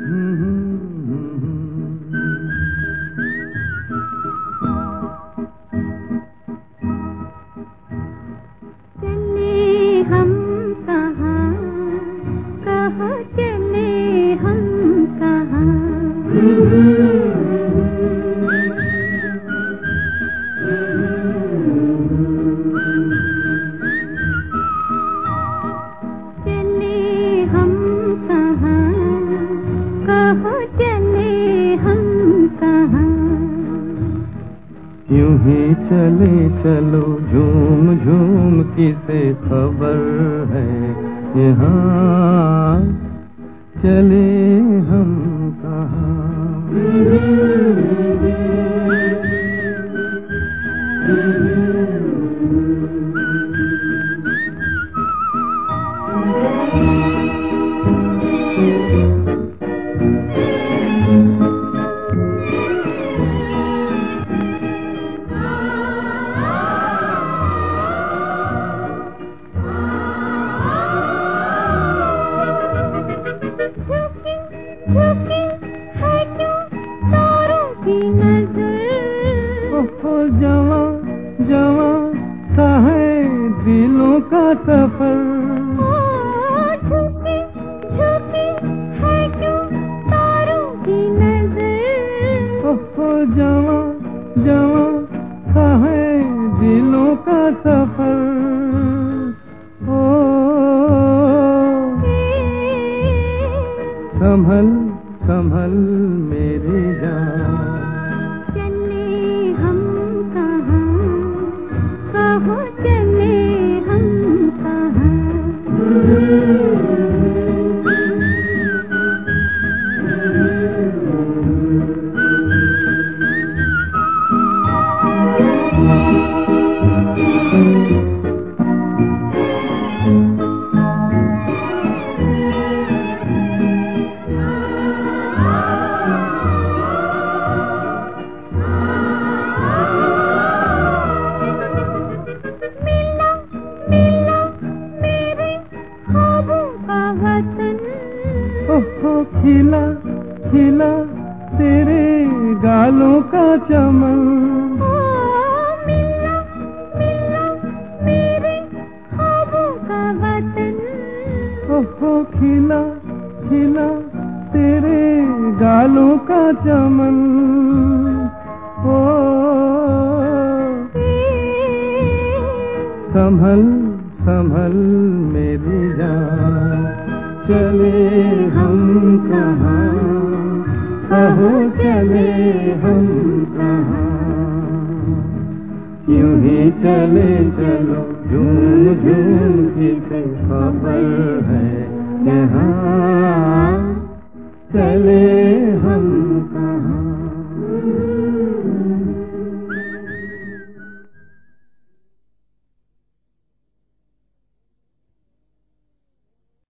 यूं ही चले चलो झूम झूम किसे खबर है यहाँ चले हम कहाँ। जवा जवा सा है दिलों का सफर, झुकी झुकी है क्यों तारों की नजर। जवा जवा सा है दिलों का सफर। ओ संभल संभल मेरी जान, चले हम कहाँ। खिला खिला तेरे गालों का चमन, मिला मिला मेरे ख्वाबों का वतन। खिला खिला तेरे गालों का चमन। ओ संभल संभल मेरी जान, चले हम कहाँ, कहो चले हम कहाँ। यूं ही चले चलो झूम झूम किसे खबर है यहाँ चले हम